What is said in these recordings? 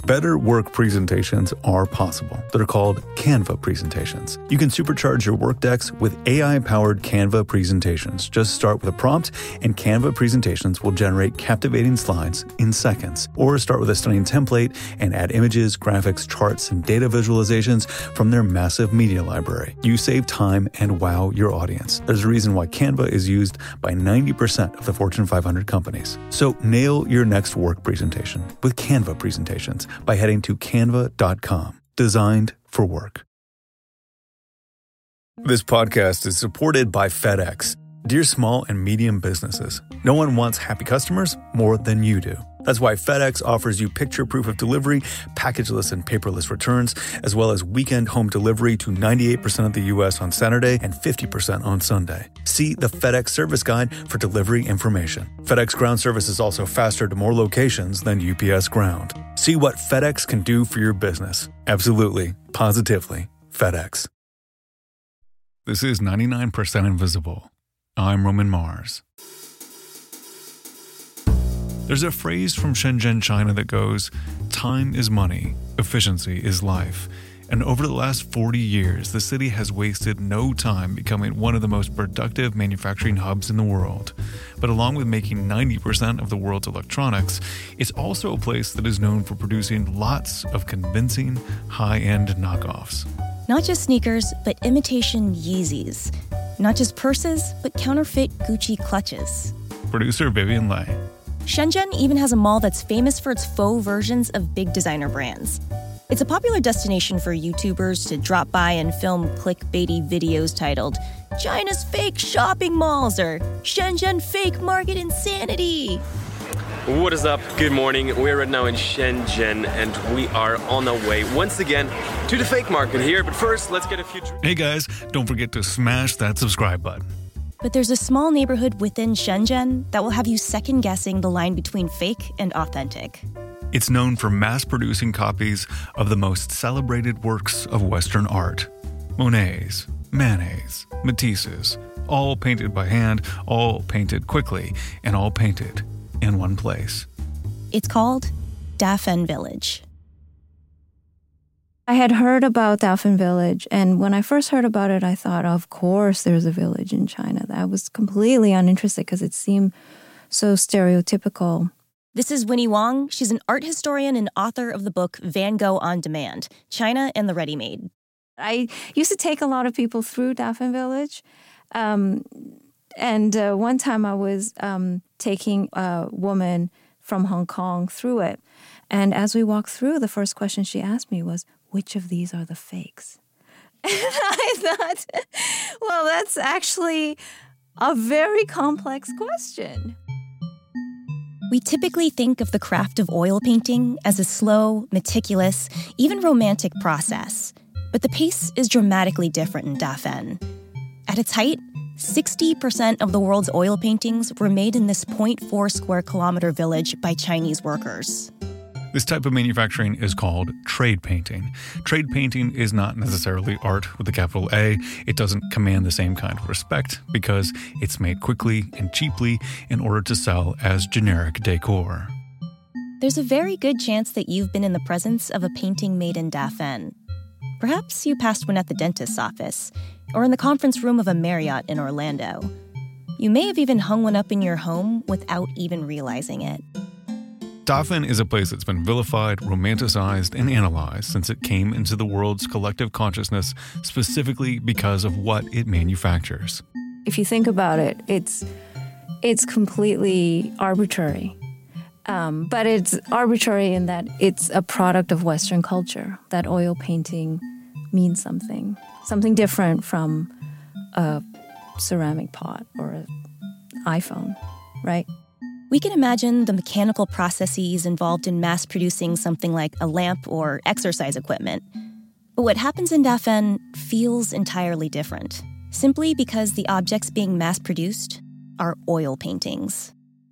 Better work presentations are possible. They're called Canva presentations. You can supercharge your work decks with AI-powered Canva presentations. Just start with a prompt, and Canva presentations will generate captivating slides in seconds. Or start with a stunning template and add images, graphics, charts, and data visualizations from their massive media library. You save time and wow your audience. There's a reason why Canva is used by 90% of the Fortune 500 companies. So nail your next work presentation with Canva presentations by heading to canva.com. Designed for work. This podcast is supported by FedEx. Dear small and medium businesses, no one wants happy customers more than you do. That's why FedEx offers you picture proof of delivery, packageless and paperless returns, as well as weekend home delivery to 98% of the U.S. on Saturday and 50% on Sunday. See the FedEx service guide for delivery information. FedEx Ground service is also faster to more locations than UPS Ground. See what FedEx can do for your business. Absolutely, positively, FedEx. This is 99% Invisible. I'm Roman Mars. There's a phrase from Shenzhen, China that goes, "Time is money, efficiency is life." And over the last 40 years, the city has wasted no time becoming one of the most productive manufacturing hubs in the world. But along with making 90% of the world's electronics, it's also a place that is known for producing lots of convincing, high-end knockoffs. Not just sneakers, but imitation Yeezys. Not just purses, but counterfeit Gucci clutches. Producer Vivian Lai. Shenzhen even has a mall that's famous for its faux versions of big designer brands. It's a popular destination for YouTubers to drop by and film clickbaity videos titled, "China's Fake Shopping Malls" or "Shenzhen Fake Market Insanity." What is up? Good morning. We're right now in Shenzhen and we are on our way once again to the fake market here. But first, let's get a few... Hey guys, don't forget to smash that subscribe button. But there's a small neighborhood within Shenzhen that will have you second-guessing the line between fake and authentic. It's known for mass-producing copies of the most celebrated works of Western art. Monets, Manets, Matisses, all painted by hand, all painted quickly, and all painted in one place. It's called Dafen Village. I had heard about Dafen Village, and when I first heard about it, I thought, of course there's a village in China. I was completely uninterested because it seemed so stereotypical. This is Winnie Wong. She's an art historian and author of the book Van Gogh on Demand, China and the Ready-Made. I used to take a lot of people through Dafen Village. And one time I was taking a woman from Hong Kong through it. And as we walked through, the first question she asked me was, "Which of these are the fakes?" And I thought, well, that's actually a very complex question. We typically think of the craft of oil painting as a slow, meticulous, even romantic process. But the pace is dramatically different in Dafen. At its height, 60% of the world's oil paintings were made in this 0.4 square kilometer village by Chinese workers. This type of manufacturing is called trade painting. Trade painting is not necessarily art with a capital A. It doesn't command the same kind of respect because it's made quickly and cheaply in order to sell as generic decor. There's a very good chance that you've been in the presence of a painting made in Dafen. Perhaps you passed one at the dentist's office or in the conference room of a Marriott in Orlando. You may have even hung one up in your home without even realizing it. Dafen is a place that's been vilified, romanticized, and analyzed since it came into the world's collective consciousness specifically because of what it manufactures. If you think about it, it's completely arbitrary. But it's arbitrary in that it's a product of Western culture, that oil painting means something different from a ceramic pot or an iPhone, right? We can imagine the mechanical processes involved in mass-producing something like a lamp or exercise equipment. But what happens in Dafen feels entirely different, simply because the objects being mass-produced are oil paintings.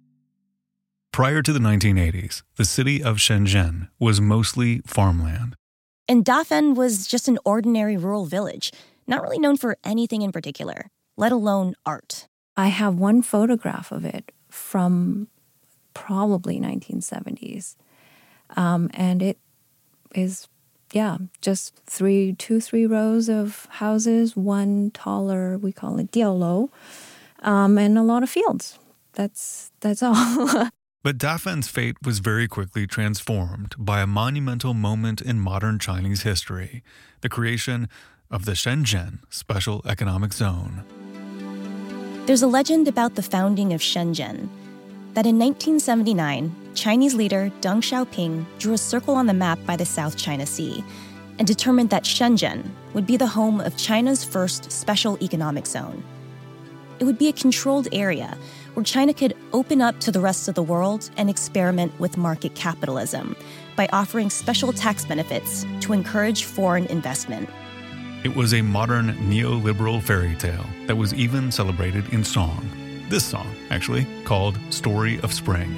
Prior to the 1980s, the city of Shenzhen was mostly farmland. And Dafen was just an ordinary rural village, not really known for anything in particular, let alone art. I have one photograph of it from probably 1970s. And is just two, three rows of houses, one taller, we call it diaolou, and a lot of fields. That's all. But Dafen's fate was very quickly transformed by a monumental moment in modern Chinese history, the creation of the Shenzhen Special Economic Zone. There's a legend about the founding of Shenzhen, that in 1979, Chinese leader Deng Xiaoping drew a circle on the map by the South China Sea and determined that Shenzhen would be the home of China's first special economic zone. It would be a controlled area where China could open up to the rest of the world and experiment with market capitalism by offering special tax benefits to encourage foreign investment. It was a modern neoliberal fairy tale that was even celebrated in song. This song, actually, called Story of Spring.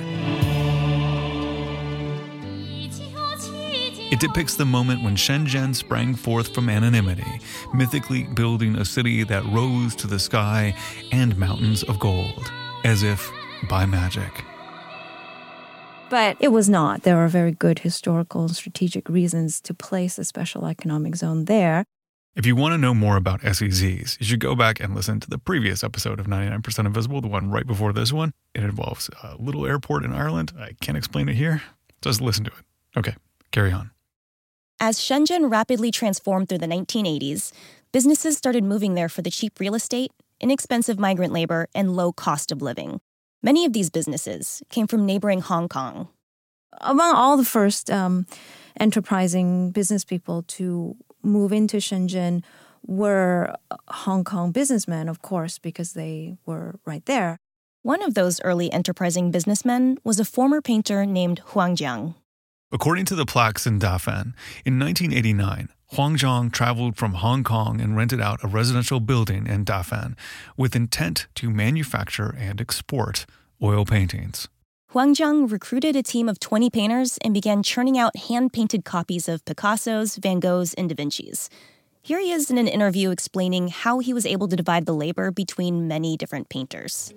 It depicts the moment when Shenzhen sprang forth from anonymity, mythically building a city that rose to the sky and mountains of gold, as if by magic. But it was not. There were very good historical and strategic reasons to place a special economic zone there. If you want to know more about SEZs, you should go back and listen to the previous episode of 99% Invisible, the one right before this one. It involves a little airport in Ireland. I can't explain it here. Just listen to it. Okay, carry on. As Shenzhen rapidly transformed through the 1980s, businesses started moving there for the cheap real estate, inexpensive migrant labor, and low cost of living. Many of these businesses came from neighboring Hong Kong. Among all the first enterprising business people to move into Shenzhen were Hong Kong businessmen, of course, because they were right there. One of those early enterprising businessmen was a former painter named Huang Jiang. According to the plaques in Dafen, in 1989, Huang Jiang traveled from Hong Kong and rented out a residential building in Dafen with intent to manufacture and export oil paintings. Huang Jiang recruited a team of 20 painters and began churning out hand-painted copies of Picasso's, Van Gogh's, and Da Vinci's. Here he is in an interview explaining how he was able to divide the labor between many different painters.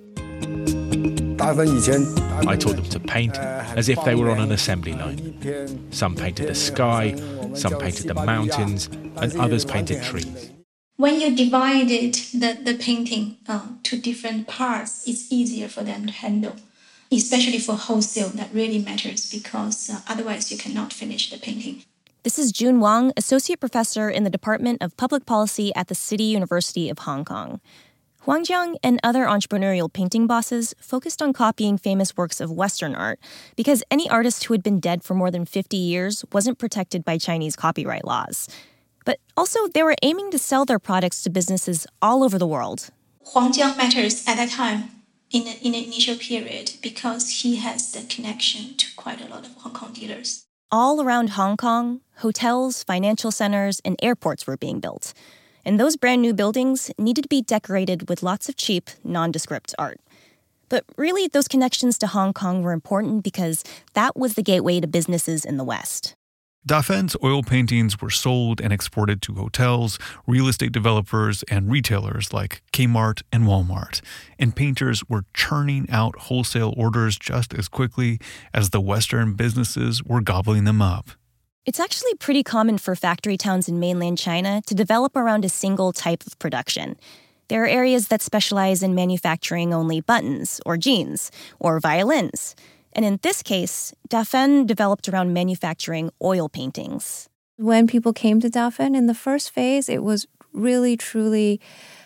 I taught them to paint as if they were on an assembly line. Some painted the sky, some painted the mountains, and others painted trees. When you divided the painting to different parts, it's easier for them to handle. Especially for wholesale, that really matters because otherwise you cannot finish the painting. This is Jun Wang, Associate Professor in the Department of Public Policy at the City University of Hong Kong. Huang Jiang and other entrepreneurial painting bosses focused on copying famous works of Western art because any artist who had been dead for more than 50 years wasn't protected by Chinese copyright laws. But also, they were aiming to sell their products to businesses all over the world. Huang Jiang matters at that time in the initial period because he has the connection to quite a lot of Hong Kong dealers. All around Hong Kong, hotels, financial centers, and airports were being built. And those brand new buildings needed to be decorated with lots of cheap, nondescript art. But really, those connections to Hong Kong were important because that was the gateway to businesses in the West. Dafen's oil paintings were sold and exported to hotels, real estate developers, and retailers like Kmart and Walmart. And painters were churning out wholesale orders just as quickly as the Western businesses were gobbling them up. It's actually pretty common for factory towns in mainland China to develop around a single type of production. There are areas that specialize in manufacturing only buttons or jeans or violins. And in this case, Dafen developed around manufacturing oil paintings. When people came to Dafen in the first phase, it was really, truly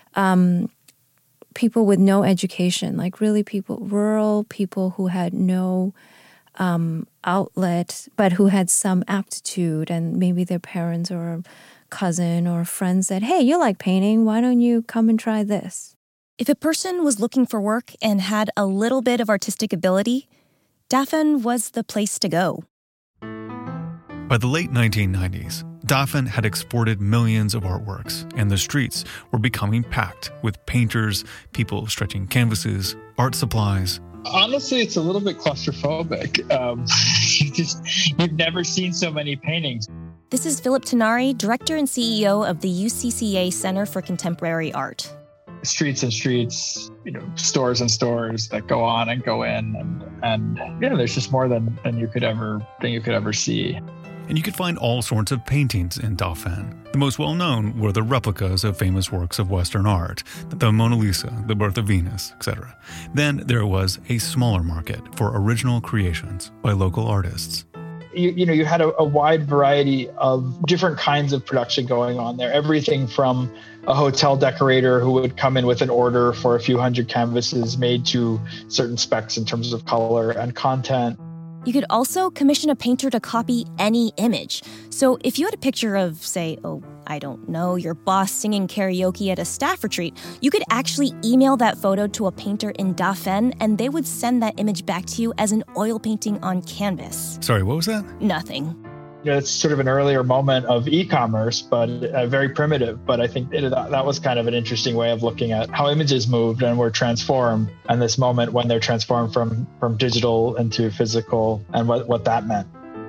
people with no education, like really rural people who had no outlet, but who had some aptitude, and maybe their parents or a cousin or a friend said, "Hey, you like painting, why don't you come and try this?" If a person was looking for work and had a little bit of artistic ability, Dafen was the place to go. By the late 1990s, Dafen had exported millions of artworks, and the streets were becoming packed with painters, people stretching canvases, art supplies. Honestly, it's a little bit claustrophobic. You've never seen so many paintings. This is Philip Tinari, Director and CEO of the UCCA Center for Contemporary Art. Streets and streets, stores and stores that go on and go in, and there's just more than you could ever see. And you could find all sorts of paintings in Dafen. The most well-known were the replicas of famous works of Western art, the Mona Lisa, the Birth of Venus, etc. Then there was a smaller market for original creations by local artists. You had a wide variety of different kinds of production going on there. Everything from a hotel decorator who would come in with an order for a few hundred canvases made to certain specs in terms of color and content. You could also commission a painter to copy any image. So if you had a picture of, say, your boss singing karaoke at a staff retreat, you could actually email that photo to a painter in Dafen, and they would send that image back to you as an oil painting on canvas. Sorry, what was that? Nothing. It's sort of an earlier moment of e-commerce, but very primitive. But I think that was kind of an interesting way of looking at how images moved and were transformed, and this moment when they're transformed from digital into physical and what that meant.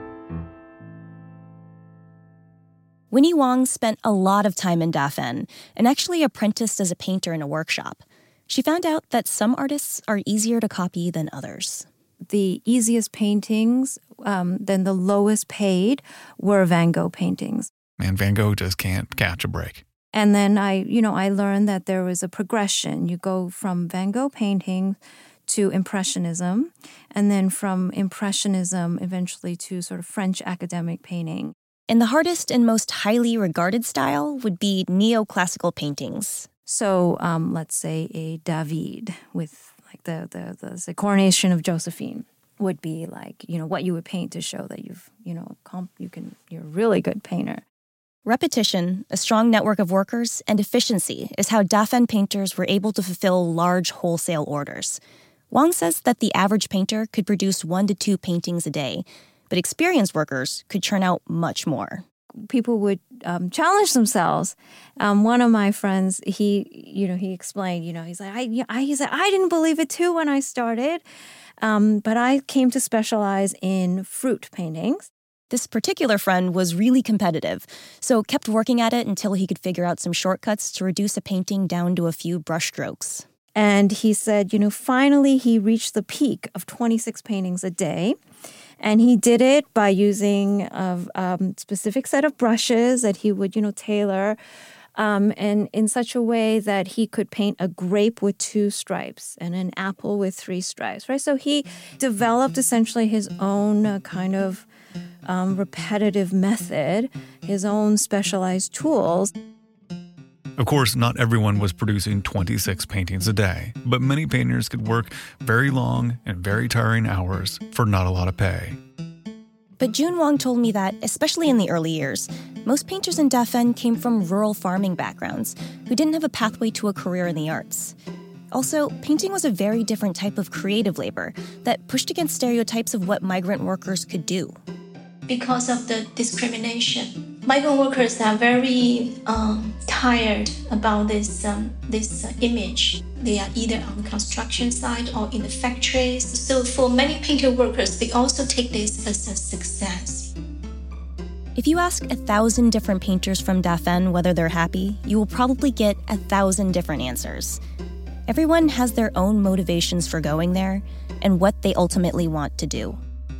Winnie Wong spent a lot of time in Dafen and actually apprenticed as a painter in a workshop. She found out that some artists are easier to copy than others. The easiest paintings, then the lowest paid, were Van Gogh paintings. Man, Van Gogh just can't catch a break. And then I learned that there was a progression. You go from Van Gogh painting to Impressionism, and then from Impressionism eventually to sort of French academic painting. And the hardest and most highly regarded style would be neoclassical paintings. So let's say a David with like the coronation of Josephine would be like, what you would paint to show that you're a really good painter. Repetition, a strong network of workers, and efficiency is how Dafen painters were able to fulfill large wholesale orders. Wang says that the average painter could produce 1 to 2 paintings a day, but experienced workers could churn out much more. People would challenge themselves. One of my friends, he explained, he's like, I didn't believe it too when I started, but I came to specialize in fruit paintings. This particular friend was really competitive, so kept working at it until he could figure out some shortcuts to reduce a painting down to a few brushstrokes. And he said, finally he reached the peak of 26 paintings a day. And he did it by using a specific set of brushes that he would, tailor, and in such a way that he could paint a grape with 2 stripes and an apple with 3 stripes, right? So he developed essentially his own kind of repetitive method, his own specialized tools. Of course, not everyone was producing 26 paintings a day, but many painters could work very long and very tiring hours for not a lot of pay. But Jun Wang told me that, especially in the early years, most painters in Dafen came from rural farming backgrounds who didn't have a pathway to a career in the arts. Also, painting was a very different type of creative labor that pushed against stereotypes of what migrant workers could do. Because of the discrimination, migrant workers are very tired about this image. They are either on the construction site or in the factories. So for many painter workers, they also take this as a success. If you ask 1,000 different painters from Dafen whether they're happy, you will probably get 1,000 different answers. Everyone has their own motivations for going there and what they ultimately want to do.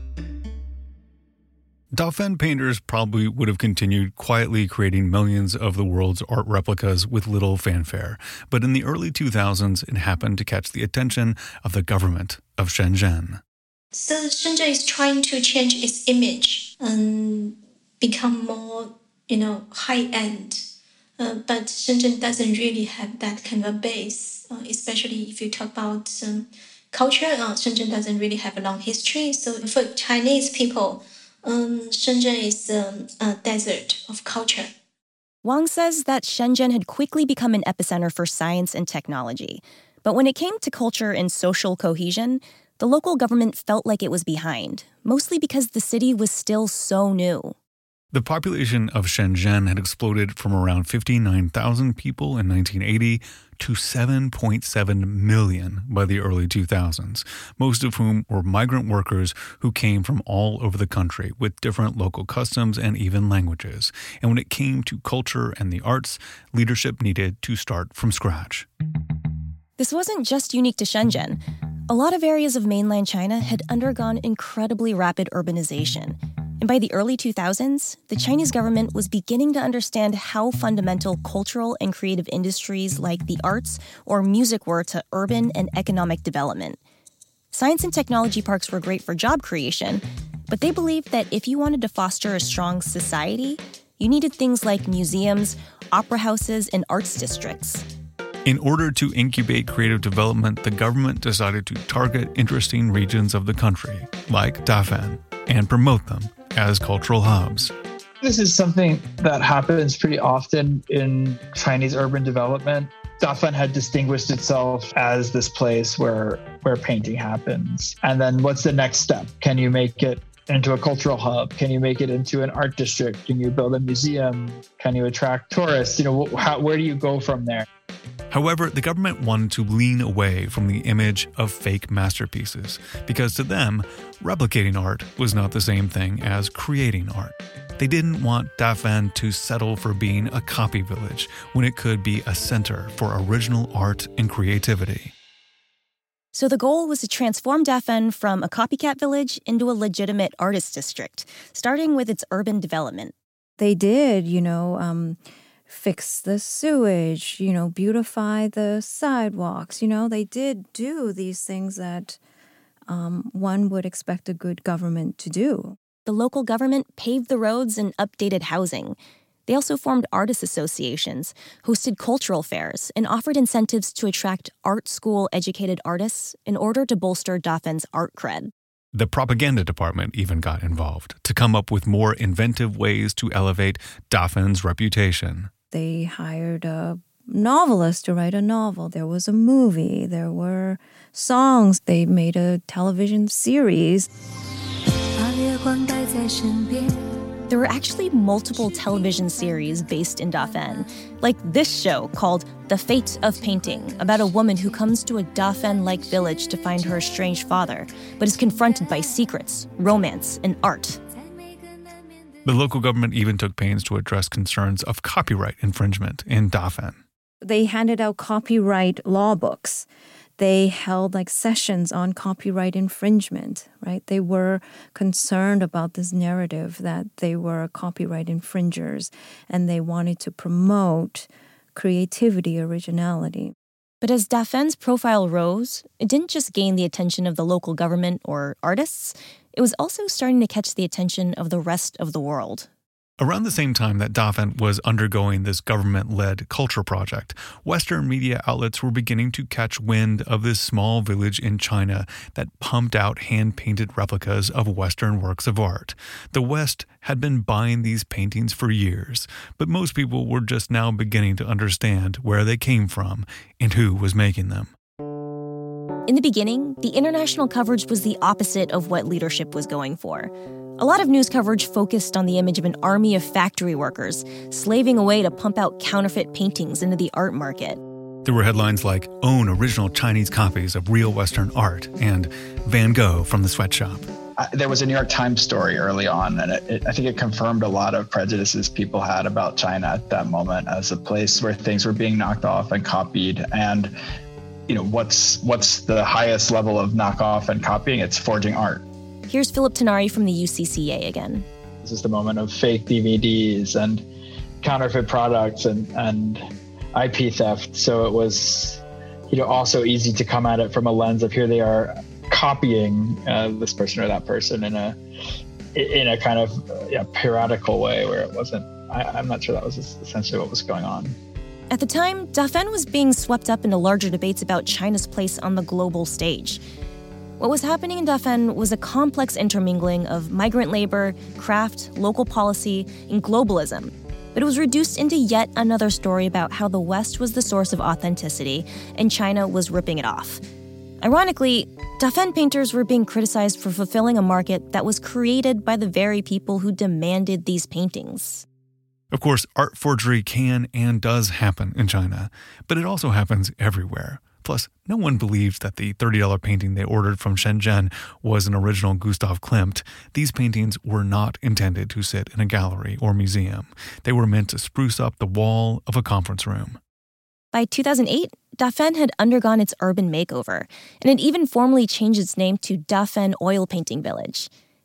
Dafen painters probably would have continued quietly creating millions of the world's art replicas with little fanfare. But in the early 2000s, it happened to catch the attention of the government of Shenzhen. So Shenzhen is trying to change its image and become more, high-end. But Shenzhen doesn't really have that kind of a base, especially if you talk about culture. Shenzhen doesn't really have a long history. So for Chinese people, Shenzhen is a desert of culture. Wang says that Shenzhen had quickly become an epicenter for science and technology. But when it came to culture and social cohesion, the local government felt like it was behind, mostly because the city was still so new. The population of Shenzhen had exploded from around 59,000 people in 1980 to 7.7 million by the early 2000s, most of whom were migrant workers who came from all over the country with different local customs and even languages. And when it came to culture and the arts, leadership needed to start from scratch. This wasn't just unique to Shenzhen. A lot of areas of mainland China had undergone incredibly rapid urbanization. And by the early 2000s, the Chinese government was beginning to understand how fundamental cultural and creative industries like the arts or music were to urban and economic development. Science and technology parks were great for job creation, but they believed that if you wanted to foster a strong society, you needed things like museums, opera houses, and arts districts. In order to incubate creative development, the government decided to target interesting regions of the country, like Dafan, and promote them as cultural hubs. This is something that happens pretty often in Chinese urban development. Dafan had distinguished itself as this place where painting happens. And then what's the next step? Can you make it into a cultural hub? Can you make it into an art district? Can you build a museum? Can you attract tourists? Where do you go from there? However, the government wanted to lean away from the image of fake masterpieces because to them, replicating art was not the same thing as creating art. They didn't want Dafan to settle for being a copy village when it could be a center for original art and creativity. So the goal was to transform Dafan from a copycat village into a legitimate artist district, starting with its urban development. They did, fix the sewage, beautify the sidewalks. They did do these things that one would expect a good government to do. The local government paved the roads and updated housing. They also formed artist associations, hosted cultural fairs, and offered incentives to attract art school-educated artists in order to bolster Dafan's art cred. The propaganda department even got involved to come up with more inventive ways to elevate Dafan's reputation. They hired a novelist to write a novel. There was a movie. There were songs. They made a television series. There were actually multiple television series based in Dafan, like this show called The Fate of Painting, about a woman who comes to a Dafan-like village to find her estranged father, but is confronted by secrets, romance, and art. The local government even took pains to address concerns of copyright infringement in Dafan. They handed out copyright law books. They held sessions on copyright infringement, right? They were concerned about this narrative that they were copyright infringers, and they wanted to promote creativity, originality. But as Dafan's profile rose, it didn't just gain the attention of the local government or artists, it was also starting to catch the attention of the rest of the world. Around the same time that Dafan was undergoing this government-led culture project, Western media outlets were beginning to catch wind of this small village in China that pumped out hand-painted replicas of Western works of art. The West had been buying these paintings for years, but most people were just now beginning to understand where they came from and who was making them. In the beginning, the international coverage was the opposite of what leadership was going for. A lot of news coverage focused on the image of an army of factory workers slaving away to pump out counterfeit paintings into the art market. There were headlines like, "Own original Chinese copies of real Western art," and "Van Gogh from the sweatshop." There was a New York Times story early on, and I think it confirmed a lot of prejudices people had about China at that moment as a place where things were being knocked off and copied. And what's the highest level of knockoff and copying? It's forging art. Here's Philip Tenari from the UCCA again. This is the moment of fake DVDs and counterfeit products and IP theft. So it was, also easy to come at it from a lens of here they are copying this person or that person in a kind of piratical way where it wasn't. I'm not sure that was essentially what was going on. At the time, Dafan was being swept up into larger debates about China's place on the global stage. What was happening in Dafan was a complex intermingling of migrant labor, craft, local policy, and globalism. But it was reduced into yet another story about how the West was the source of authenticity and China was ripping it off. Ironically, Dafan painters were being criticized for fulfilling a market that was created by the very people who demanded these paintings. Of course, art forgery can and does happen in China, but it also happens everywhere. Plus, no one believed that the $30 painting they ordered from Shenzhen was an original Gustav Klimt. These paintings were not intended to sit in a gallery or museum. They were meant to spruce up the wall of a conference room. By 2008, Dafan had undergone its urban makeover, and it even formally changed its name to Dafan Oil Painting Village.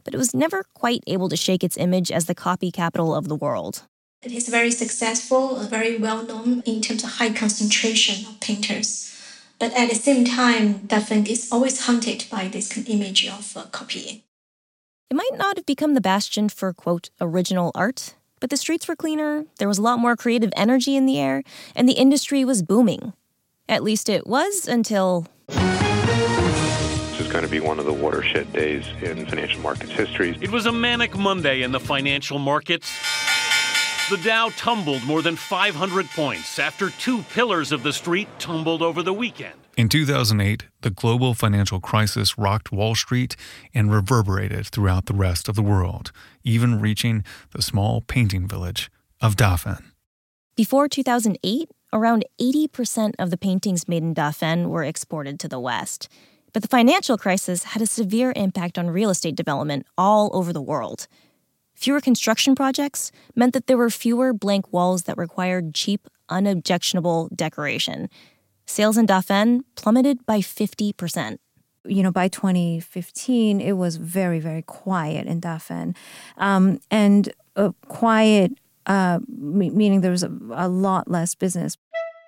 but it was never quite able to shake its image as the copy capital of the world. It is very successful, very well known in terms of high concentration of painters. But at the same time, Dafen is always haunted by this image of copying. It might not have become the bastion for, quote, original art, but the streets were cleaner, there was a lot more creative energy in the air, and the industry was booming. At least it was until... This is going to be one of the watershed days in financial markets history. It was a manic Monday in the financial markets. The Dow tumbled more than 500 points after two pillars of the street tumbled over the weekend. In 2008, the global financial crisis rocked Wall Street and reverberated throughout the rest of the world, even reaching the small painting village of Dafen. Before 2008, around 80% of the paintings made in Dafen were exported to the West. But the financial crisis had a severe impact on real estate development all over the world. Fewer construction projects meant that there were fewer blank walls that required cheap, unobjectionable decoration. Sales in Dafen plummeted by 50%. By 2015, it was very, very quiet in Dafen. Quiet meaning there was a lot less business.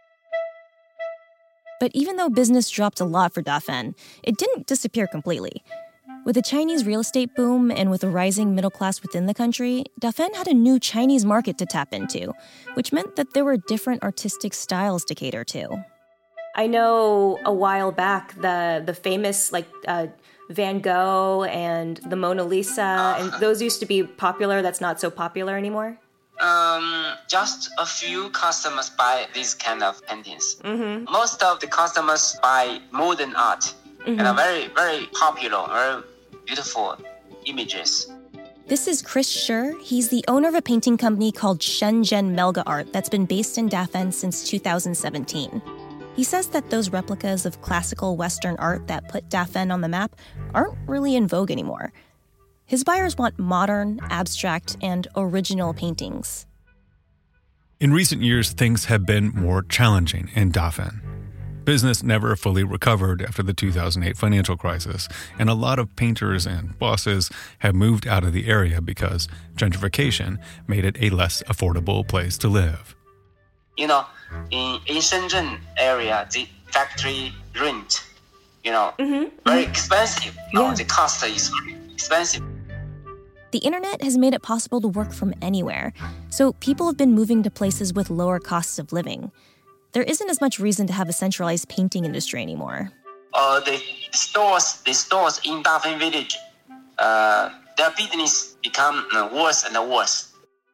But even though business dropped a lot for Dafen, it didn't disappear completely. With the Chinese real estate boom and with a rising middle class within the country, Dafen had a new Chinese market to tap into, which meant that there were different artistic styles to cater to. I know a while back the famous Van Gogh and the Mona Lisa, and those used to be popular. That's not so popular anymore. Just a few customers buy these kind of paintings. Mm-hmm. Most of the customers buy modern art and are very, very popular, very beautiful images. This is Chris Scher. He's the owner of a painting company called Shenzhen Melga Art that's been based in Dafen since 2017. He says that those replicas of classical Western art that put Dafen on the map aren't really in vogue anymore. His buyers want modern, abstract, and original paintings. In recent years, things have been more challenging in Dafen. Business never fully recovered after the 2008 financial crisis, and a lot of painters and bosses have moved out of the area because gentrification made it a less affordable place to live. In Shenzhen area, the factory rent, very expensive. The cost is very expensive. The internet has made it possible to work from anywhere, so people have been moving to places with lower costs of living. There isn't as much reason to have a centralized painting industry anymore. The stores in Dafen village, their business become worse and worse.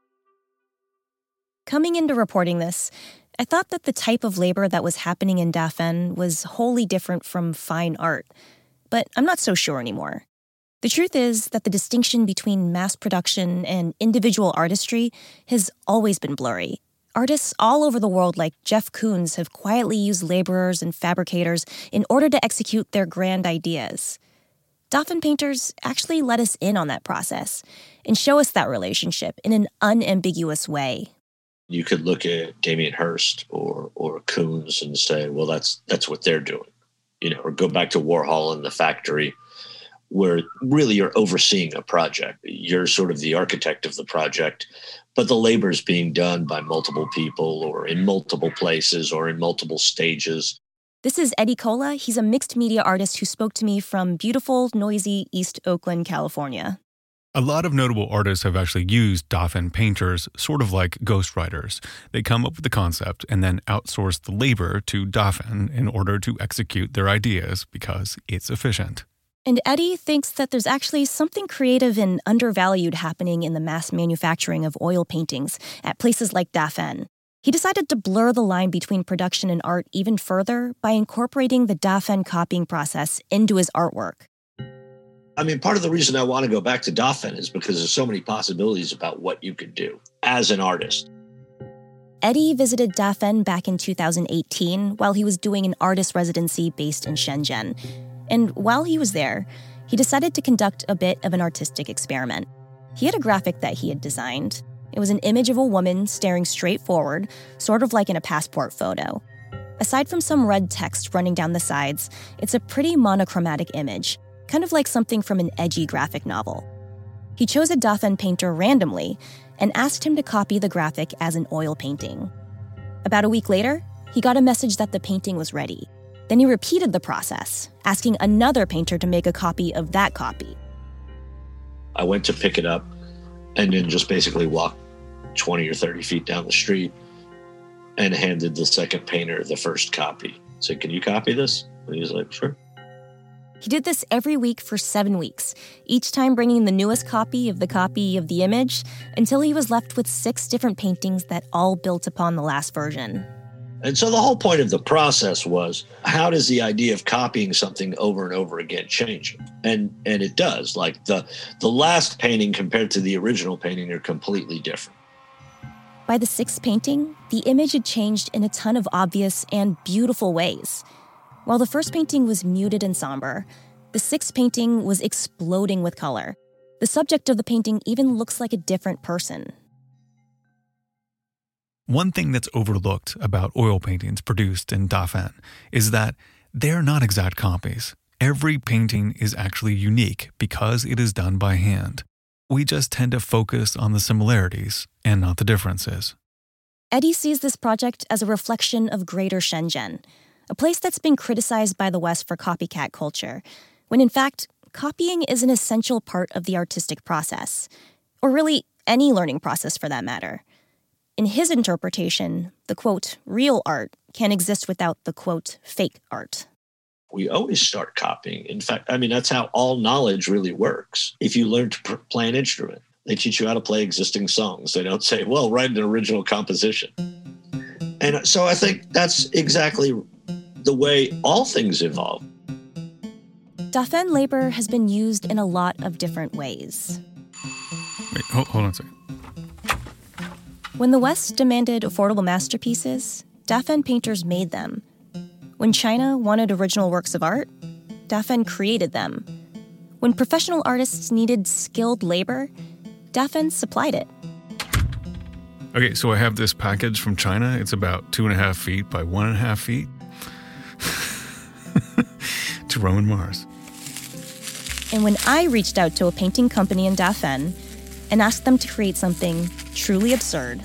Coming into reporting this, I thought that the type of labor that was happening in Dafen was wholly different from fine art, but I'm not so sure anymore. The truth is that the distinction between mass production and individual artistry has always been blurry. Artists all over the world like Jeff Koons have quietly used laborers and fabricators in order to execute their grand ideas. Dafen painters actually let us in on that process and show us that relationship in an unambiguous way. You could look at Damien Hirst or Koons and say, well, that's what they're doing, or go back to Warhol and the factory, where really you're overseeing a project. You're sort of the architect of the project, but the labor is being done by multiple people or in multiple places or in multiple stages. This is Eddie Cola. He's a mixed media artist who spoke to me from beautiful, noisy East Oakland, California. A lot of notable artists have actually used Dafen painters sort of like ghostwriters. They come up with the concept and then outsource the labor to Dafen in order to execute their ideas because it's efficient. And Eddie thinks that there's actually something creative and undervalued happening in the mass manufacturing of oil paintings at places like Dafen. He decided to blur the line between production and art even further by incorporating the Dafen copying process into his artwork. Part of the reason I want to go back to Dafen is because there's so many possibilities about what you could do as an artist. Eddie visited Dafen back in 2018 while he was doing an artist residency based in Shenzhen. And while he was there, he decided to conduct a bit of an artistic experiment. He had a graphic that he had designed. It was an image of a woman staring straight forward, sort of like in a passport photo. Aside from some red text running down the sides, it's a pretty monochromatic image, kind of like something from an edgy graphic novel. He chose a Dafen painter randomly and asked him to copy the graphic as an oil painting. About a week later, he got a message that the painting was ready. Then he repeated the process, asking another painter to make a copy of that copy. I went to pick it up and then just basically walked 20 or 30 feet down the street and handed the second painter the first copy. Said, "Can you copy this?" And he was like, "Sure." He did this every week for 7 weeks, each time bringing the newest copy of the image, until he was left with 6 different paintings that all built upon the last version. And so the whole point of the process was, how does the idea of copying something over and over again change? And it does. Like the last painting compared to the original painting are completely different. By the 6th painting, the image had changed in a ton of obvious and beautiful ways. While the first painting was muted and somber, the 6th painting was exploding with color. The subject of the painting even looks like a different person. One thing that's overlooked about oil paintings produced in Dafen is that they're not exact copies. Every painting is actually unique because it is done by hand. We just tend to focus on the similarities and not the differences. Eddie sees this project as a reflection of Greater Shenzhen, a place that's been criticized by the West for copycat culture, when in fact, copying is an essential part of the artistic process, or really any learning process for that matter. In his interpretation, the, quote, real art can't exist without the, quote, fake art. We always start copying. In fact, that's how all knowledge really works. If you learn to play an instrument, they teach you how to play existing songs. They don't say, well, write an original composition. And so I think that's exactly the way all things evolve. Dafen labor has been used in a lot of different ways. Wait, hold on a second. When the West demanded affordable masterpieces, Dafen painters made them. When China wanted original works of art, Dafen created them. When professional artists needed skilled labor, Dafen supplied it. Okay, so I have this package from China. It's about 2.5 feet by 1.5 feet. To Roman Mars. And when I reached out to a painting company in Dafen and asked them to create something truly absurd.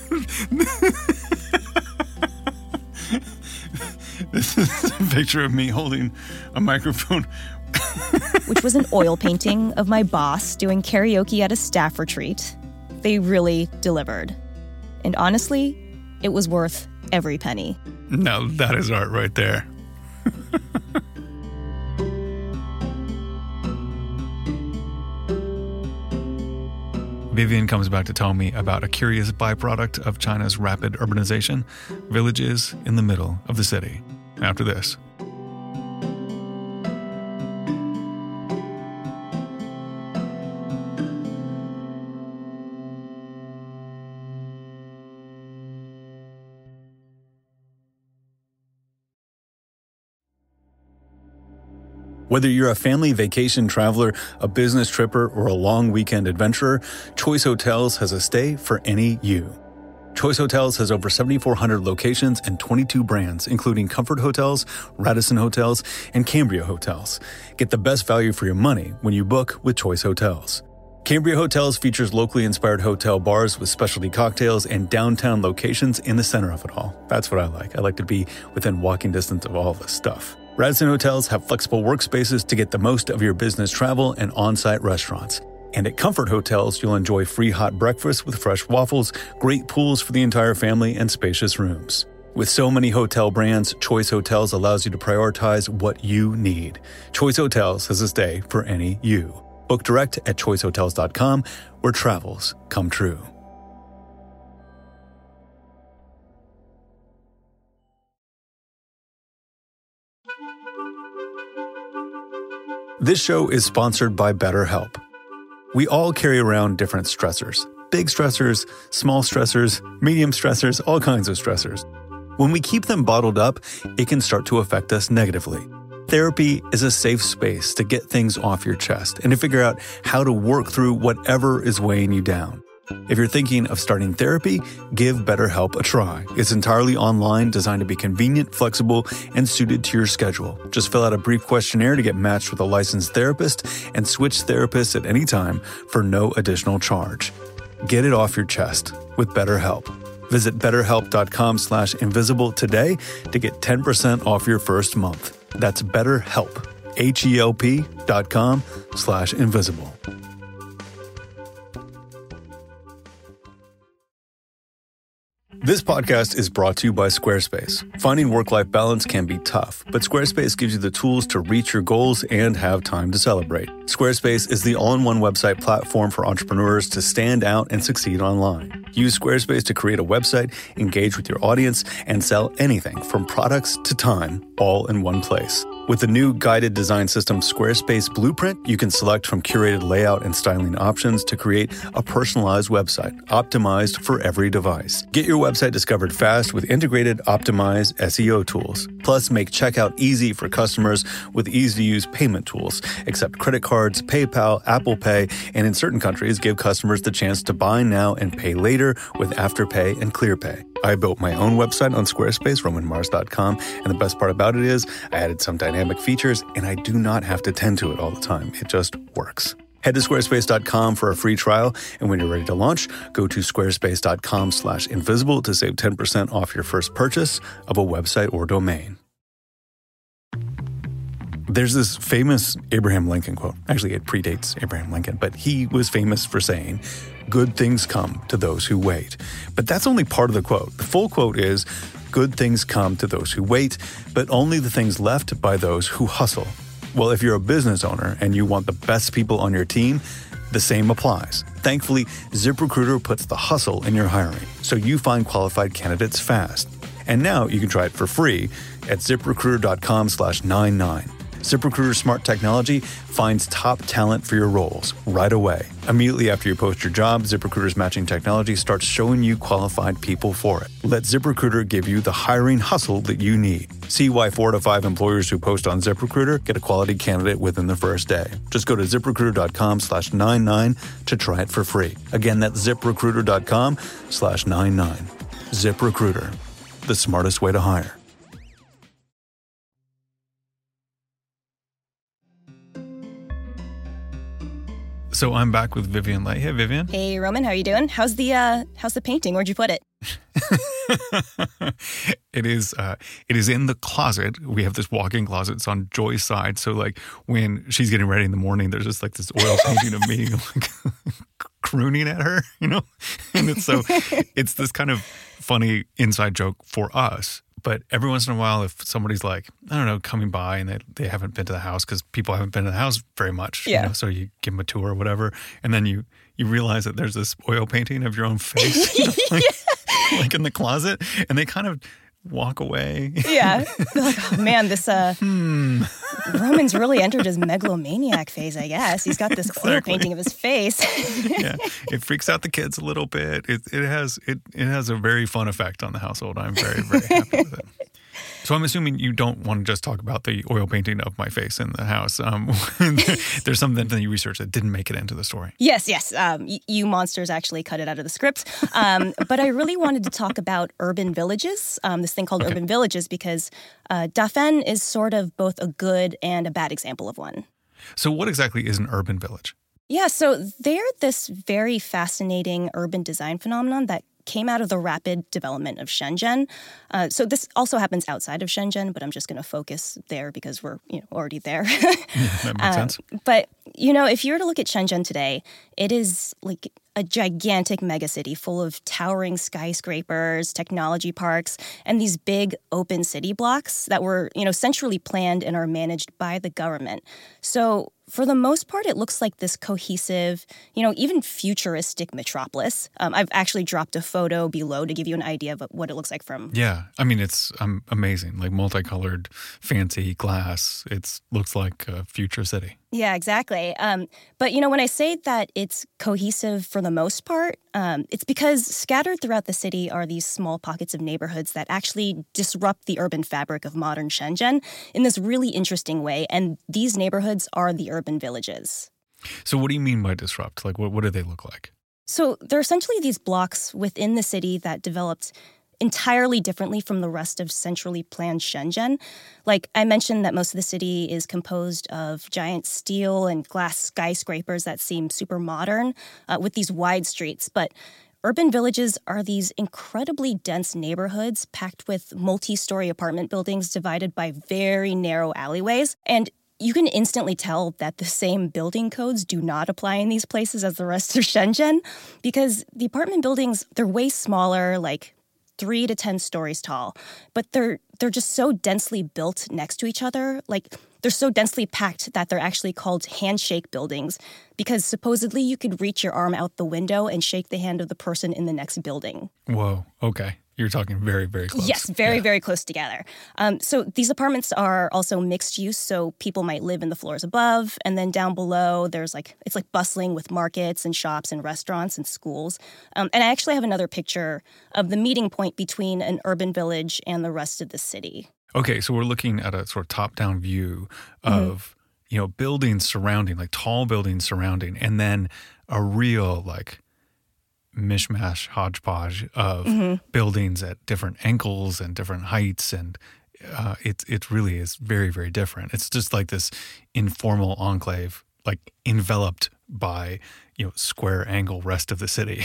This is a picture of me holding a microphone. Which was an oil painting of my boss doing karaoke at a staff retreat. They really delivered. And honestly, it was worth every penny. Now that is art right there. Vivian comes back to tell me about a curious byproduct of China's rapid urbanization, villages in the middle of the city. After this. Whether you're a family vacation traveler, a business tripper, or a long weekend adventurer, Choice Hotels has a stay for any you. Choice Hotels has over 7,400 locations and 22 brands, including Comfort Hotels, Radisson Hotels, and Cambria Hotels. Get the best value for your money when you book with Choice Hotels. Cambria Hotels features locally inspired hotel bars with specialty cocktails and downtown locations in the center of it all. That's what I like. I like to be within walking distance of all this stuff. Radisson Hotels have flexible workspaces to get the most of your business travel and on-site restaurants. And at Comfort Hotels, you'll enjoy free hot breakfast with fresh waffles, great pools for the entire family, and spacious rooms. With so many hotel brands, Choice Hotels allows you to prioritize what you need. Choice Hotels has a stay for any you. Book direct at choicehotels.com, where travels come true. This show is sponsored by BetterHelp. We all carry around different stressors. Big stressors, small stressors, medium stressors, all kinds of stressors. When we keep them bottled up, it can start to affect us negatively. Therapy is a safe space to get things off your chest and to figure out how to work through whatever is weighing you down. If you're thinking of starting therapy, give BetterHelp a try. It's entirely online, designed to be convenient, flexible, and suited to your schedule. Just fill out a brief questionnaire to get matched with a licensed therapist and switch therapists at any time for no additional charge. Get it off your chest with BetterHelp. Visit BetterHelp.com/invisible today to get 10% off your first month. That's BetterHelp, HELP.com/invisible. This podcast is brought to you by Squarespace. Finding work-life balance can be tough, but Squarespace gives you the tools to reach your goals and have time to celebrate. Squarespace is the all-in-one website platform for entrepreneurs to stand out and succeed online. Use Squarespace to create a website, engage with your audience, and sell anything from products to time, all in one place. With the new guided design system Squarespace Blueprint, you can select from curated layout and styling options to create a personalized website, optimized for every device. Get your website discovered fast with integrated, optimized SEO tools. Plus, make checkout easy for customers with easy-to-use payment tools. Accept credit cards, PayPal, Apple Pay, and in certain countries, give customers the chance to buy now and pay later with Afterpay and ClearPay. I built my own website on Squarespace, RomanMars.com, and the best part about it is I added some dynamic features, and I do not have to tend to it all the time. It just works. Head to squarespace.com for a free trial, and when you're ready to launch, go to squarespace.com/invisible to save 10% off your first purchase of a website or domain. There's this famous Abraham Lincoln quote. Actually, it predates Abraham Lincoln, but he was famous for saying, "Good things come to those who wait." But that's only part of the quote. The full quote is, "Good things come to those who wait, but only the things left by those who hustle." Well, if you're a business owner and you want the best people on your team, the same applies. Thankfully, ZipRecruiter puts the hustle in your hiring, so you find qualified candidates fast. And now you can try it for free at ZipRecruiter.com/99. ZipRecruiter's smart technology finds top talent for your roles right away. Immediately after you post your job, ZipRecruiter's matching technology starts showing you qualified people for it. Let ZipRecruiter give you the hiring hustle that you need. See why 4 to 5 employers who post on ZipRecruiter get a quality candidate within the first day. Just go to ZipRecruiter.com/99 to try it for free. Again, that's ZipRecruiter.com/99. ZipRecruiter, the smartest way to hire. So I'm back with Vivian Leigh. Hey, Vivian. Hey, Roman. How are you doing? How's the painting? Where'd you put it? It is in the closet. We have this walk-in closet. It's on Joy's side. So like when she's getting ready in the morning, there's just like this oil painting of me like crooning at her, you know? And it's this kind of funny inside joke for us. But every once in a while, if somebody's like, I don't know, coming by and they haven't been to the house because people haven't been to the house very much. Yeah. You know, so you give them a tour or whatever. And then you realize that there's this oil painting of your own face like in the closet. And they kind of walk away. Yeah. They're like, oh man, this Roman's really entered his megalomaniac phase, I guess. He's got this oil painting of his face. Yeah. It freaks out the kids a little bit. It has a very fun effect on the household. I'm very, very happy with it. So I'm assuming you don't want to just talk about the oil painting of my face in the house. There's something that you researched that didn't make it into the story. Yes. You monsters actually cut it out of the script. But I really wanted to talk about urban villages, this thing called urban villages, because Dafen is sort of both a good and a bad example of one. So what exactly is an urban village? Yeah, so they're this very fascinating urban design phenomenon that came out of the rapid development of Shenzhen. So this also happens outside of Shenzhen, but I'm just going to focus there because we're already there. Yeah, that makes sense. But, if you were to look at Shenzhen today, it is like a gigantic megacity full of towering skyscrapers, technology parks, and these big open city blocks that were, centrally planned and are managed by the government. So for the most part, it looks like this cohesive, even futuristic metropolis. I've actually dropped a photo below to give you an idea of what it looks like from. Yeah. I mean, it's amazing, like multicolored, fancy glass. It looks like a future city. Yeah, exactly. But, when I say that it's cohesive for the most part, it's because scattered throughout the city are these small pockets of neighborhoods that actually disrupt the urban fabric of modern Shenzhen in this really interesting way. And these neighborhoods are the urban villages. So what do you mean by disrupt? Like, what do they look like? So there are essentially these blocks within the city that developed entirely differently from the rest of centrally planned Shenzhen. Like I mentioned that most of the city is composed of giant steel and glass skyscrapers that seem super modern with these wide streets. But urban villages are these incredibly dense neighborhoods packed with multi-story apartment buildings divided by very narrow alleyways. And you can instantly tell that the same building codes do not apply in these places as the rest of Shenzhen because the apartment buildings, they're way smaller, like 3 to 10 stories tall, but they're just so densely built next to each other. Like they're so densely packed that they're actually called handshake buildings because supposedly you could reach your arm out the window and shake the hand of the person in the next building. Whoa, okay. You're talking very, very close. Yes, very close together. So these apartments are also mixed use, so people might live in the floors above, and then down below it's like bustling with markets and shops and restaurants and schools. And I actually have another picture of the meeting point between an urban village and the rest of the city. Okay, so we're looking at a sort of top-down view of, buildings surrounding, like tall buildings surrounding, and then a real, like, mishmash hodgepodge of buildings at different angles and different heights, and it really is very, very different. It's just like this informal enclave, like enveloped by square angle rest of the city.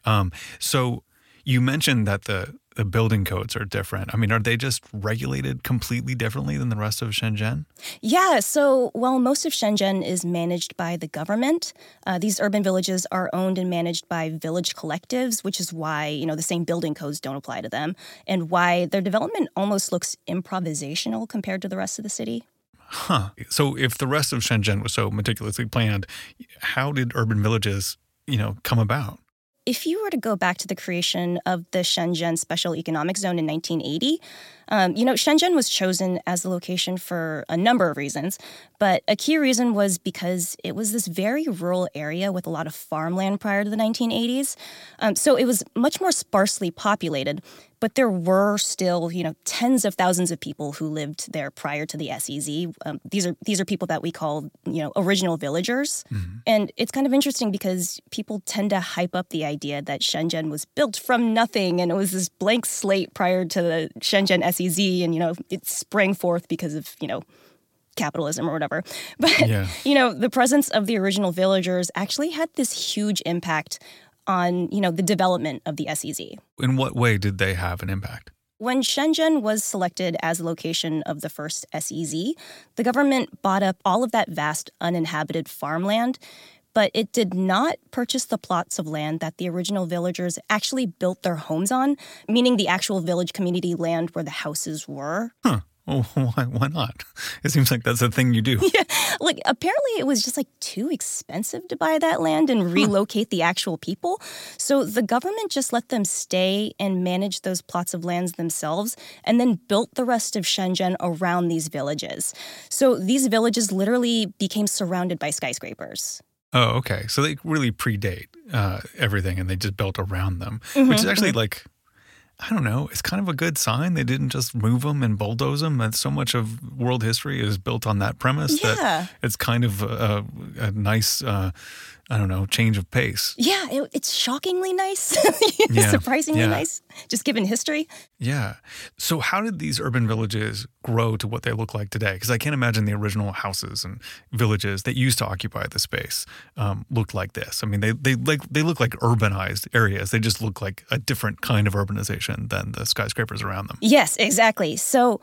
So you mentioned that the building codes are different. I mean, are they just regulated completely differently than the rest of Shenzhen? Yeah, so while most of Shenzhen is managed by the government, these urban villages are owned and managed by village collectives, which is why, the same building codes don't apply to them, and why their development almost looks improvisational compared to the rest of the city. Huh. So if the rest of Shenzhen was so meticulously planned, how did urban villages, come about? If you were to go back to the creation of the Shenzhen Special Economic Zone in 1980, Shenzhen was chosen as the location for a number of reasons, but a key reason was because it was this very rural area with a lot of farmland prior to the 1980s. So it was much more sparsely populated, but there were still, tens of thousands of people who lived there prior to the SEZ. These are people that we call, original villagers. Mm-hmm. And it's kind of interesting because people tend to hype up the idea that Shenzhen was built from nothing and it was this blank slate prior to the Shenzhen SEZ and, it sprang forth because of, capitalism or whatever. But, the presence of the original villagers actually had this huge impact on, the development of the SEZ. In what way did they have an impact? When Shenzhen was selected as the location of the first SEZ, the government bought up all of that vast uninhabited farmland, but it did not purchase the plots of land that the original villagers actually built their homes on, meaning the actual village community land where the houses were. Huh. Well, why not? It seems like that's a thing you do. Yeah, apparently it was just too expensive to buy that land and relocate the actual people. So the government just let them stay and manage those plots of lands themselves and then built the rest of Shenzhen around these villages. So these villages literally became surrounded by skyscrapers. Oh, okay. So they really predate everything and they just built around them, which is actually I don't know, it's kind of a good sign. They didn't just move them and bulldoze them. And so much of world history is built on that premise that it's kind of a nice, change of pace. Yeah, it's shockingly nice. Surprisingly nice, just given history. Yeah. So how did these urban villages grow to what they look like today? Because I can't imagine the original houses and villages that used to occupy the space looked like this. I mean, they look like urbanized areas. They just look like a different kind of urbanization than the skyscrapers around them. Yes, exactly. So,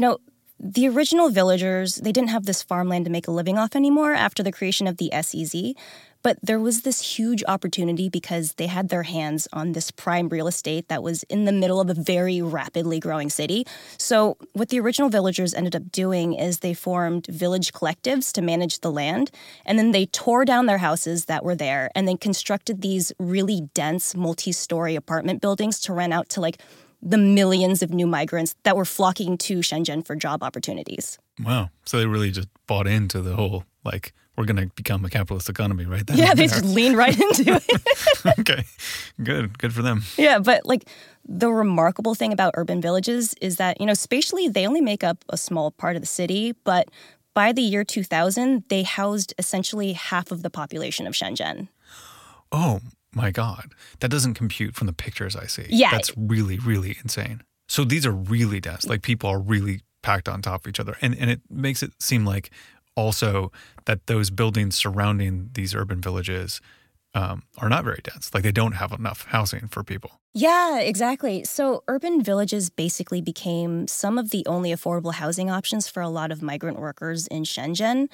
the original villagers, they didn't have this farmland to make a living off anymore after the creation of the SEZ. But there was this huge opportunity because they had their hands on this prime real estate that was in the middle of a very rapidly growing city. So what the original villagers ended up doing is they formed village collectives to manage the land, and then they tore down their houses that were there and then constructed these really dense multi-story apartment buildings to rent out to the millions of new migrants that were flocking to Shenzhen for job opportunities. Wow. So they really just bought into the whole, we're going to become a capitalist economy right then. Yeah, they just lean right into it. Okay. Good for them. Yeah, but the remarkable thing about urban villages is that, spatially, they only make up a small part of the city, but by the year 2000, they housed essentially half of the population of Shenzhen. Oh, my God, that doesn't compute from the pictures I see. Yeah. That's really, really insane. So these are really dense. Like people are really packed on top of each other. And it makes it seem like also that those buildings surrounding these urban villages are not very dense. Like they don't have enough housing for people. Yeah, exactly. So urban villages basically became some of the only affordable housing options for a lot of migrant workers in Shenzhen.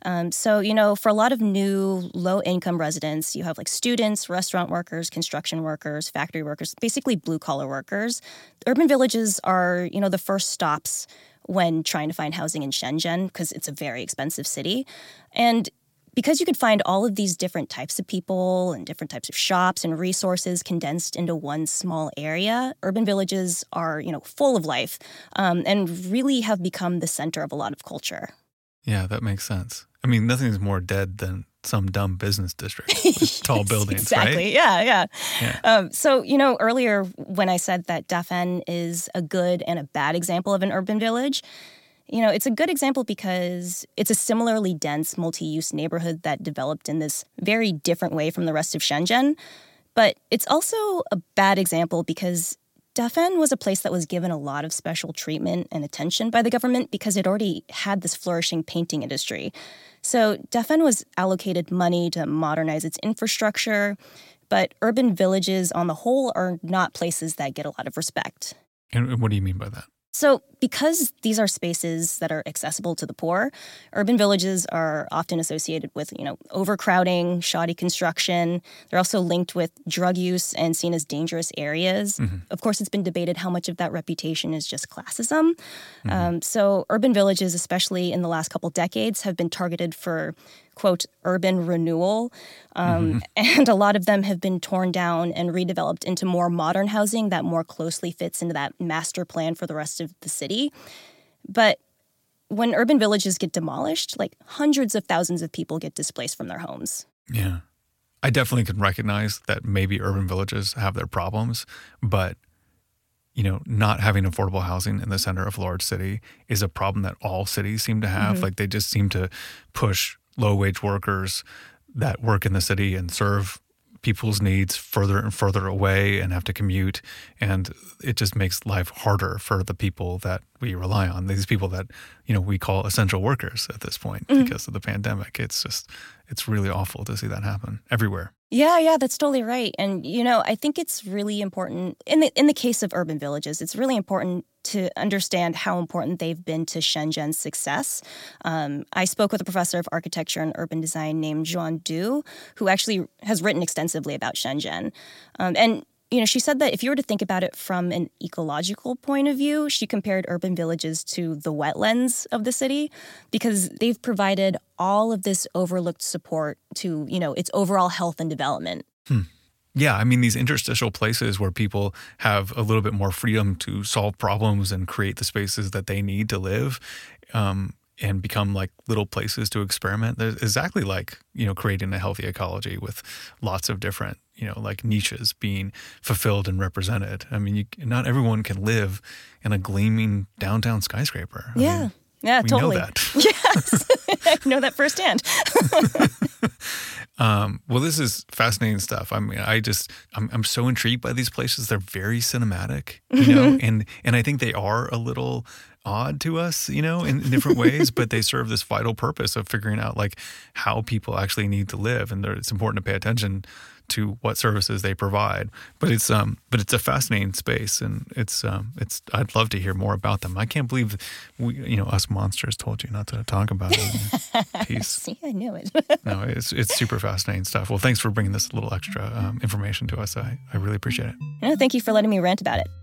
So, for a lot of new low-income residents, you have like students, restaurant workers, construction workers, factory workers, basically blue-collar workers. Urban villages are, the first stops when trying to find housing in Shenzhen because it's a very expensive city. And because you could find all of these different types of people and different types of shops and resources condensed into one small area, urban villages are, full of life and really have become the center of a lot of culture. Yeah, that makes sense. I mean, nothing's more dead than some dumb business district with tall buildings, exactly. right? Yeah. So, earlier when I said that Dafen is a good and a bad example of an urban village, it's a good example because it's a similarly dense multi-use neighborhood that developed in this very different way from the rest of Shenzhen. But it's also a bad example because Dafen was a place that was given a lot of special treatment and attention by the government because it already had this flourishing painting industry. So Dafen was allocated money to modernize its infrastructure, but urban villages on the whole are not places that get a lot of respect. And what do you mean by that? So because these are spaces that are accessible to the poor, urban villages are often associated with, overcrowding, shoddy construction. They're also linked with drug use and seen as dangerous areas. Mm-hmm. Of course, it's been debated how much of that reputation is just classism. Mm-hmm. So urban villages, especially in the last couple decades, have been targeted for, quote, urban renewal. And a lot of them have been torn down and redeveloped into more modern housing that more closely fits into that master plan for the rest of the city. But when urban villages get demolished, like hundreds of thousands of people get displaced from their homes. Yeah. I definitely can recognize that maybe urban villages have their problems, but not having affordable housing in the center of a large city is a problem that all cities seem to have. Mm-hmm. Like they just seem to push low-wage workers that work in the city and serve people's needs further and further away and have to commute. And it just makes life harder for the people that we rely on, these people that, we call essential workers at this point because of the pandemic. It's really awful to see that happen everywhere. Yeah, that's totally right. And, I think it's really important in the case of urban villages, it's really important to understand how important they've been to Shenzhen's success. I spoke with a professor of architecture and urban design named Zhuan Du, who actually has written extensively about Shenzhen. And she said that if you were to think about it from an ecological point of view, she compared urban villages to the wetlands of the city because they've provided all of this overlooked support to, its overall health and development. Yeah, I mean, these interstitial places where people have a little bit more freedom to solve problems and create the spaces that they need to live and become like little places to experiment. They're exactly like, creating a healthy ecology with lots of different, like niches being fulfilled and represented. I mean, not everyone can live in a gleaming downtown skyscraper. Yeah, totally. We know that. Yes, I know that firsthand. Well, this is fascinating stuff. I mean, I'm so intrigued by these places. They're very cinematic, and I think they are a little odd to us, in different ways, but they serve this vital purpose of figuring out like how people actually need to live. And it's important to pay attention to what services they provide. But it's a fascinating space, and I'd love to hear more about them. I can't believe us monsters told you not to talk about it. Peace. See, I knew it. No, it's super fascinating stuff. Well, thanks for bringing this little extra information to us. I really appreciate it. No, thank you for letting me rant about it.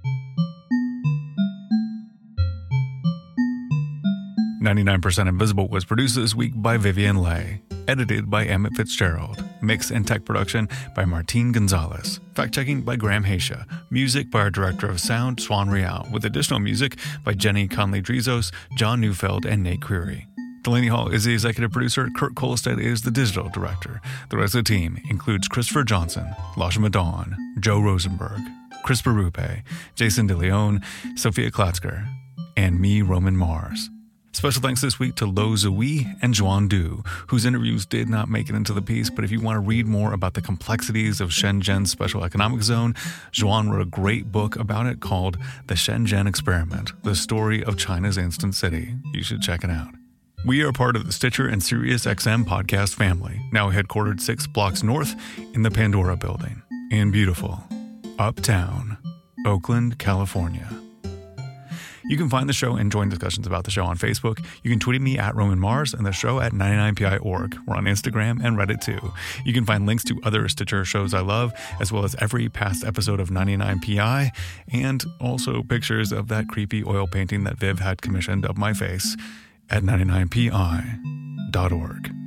99% Invisible was produced this week by Vivian Leigh, edited by Emmett Fitzgerald, mix and tech production by Martín Gonzalez, fact-checking by Graham Haysha, music by our director of sound, Swan Real, with additional music by Jenny Conley-Drizos, John Neufeld, and Nate Creary. Delaney Hall is the executive producer. Kurt Kolstad is the digital director. The rest of the team includes Christopher Johnson, Lasha Madon, Joe Rosenberg, Chris Berube, Jason DeLeon, Sophia Klatzker, and me, Roman Mars. Special thanks this week to Lo Zui and Zhuan Du, whose interviews did not make it into the piece, but if you want to read more about the complexities of Shenzhen's special economic zone, Zhuan wrote a great book about it called The Shenzhen Experiment, the story of China's Instant City. You should check it out. We are part of the Stitcher and SiriusXM podcast family, now headquartered 6 blocks north in the Pandora building in beautiful Uptown, Oakland, California. You can find the show and join discussions about the show on Facebook. You can tweet me at Roman Mars and the show at 99pi.org. We're on Instagram and Reddit too. You can find links to other Stitcher shows I love, as well as every past episode of 99pi, and also pictures of that creepy oil painting that Viv had commissioned of my face at 99pi.org.